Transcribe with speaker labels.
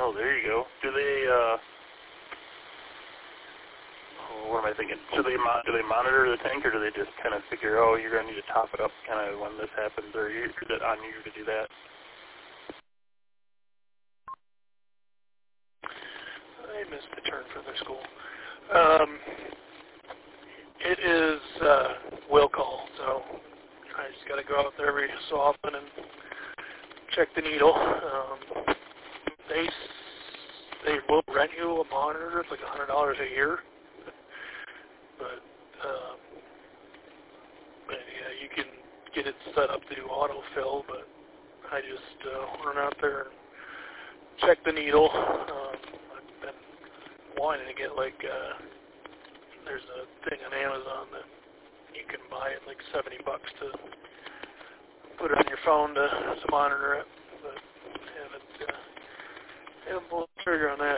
Speaker 1: Oh, there you go. Do they, what am I thinking? Do they monitor the tank, or do they just kind of figure, oh, you're going to need to top it up kind of when this happens, or is it on you to do that?
Speaker 2: I missed the turn for their school. It is will call, so I just got to go out there every so often and check the needle. They will rent you a monitor. It's like $100 a year, but yeah, you can get it set up to do autofill. But I just run out there and check the needle. I've been wanting to get like there's a thing on Amazon that you can buy it like $70 to put it on your phone to monitor it, but haven't pulled the trigger on that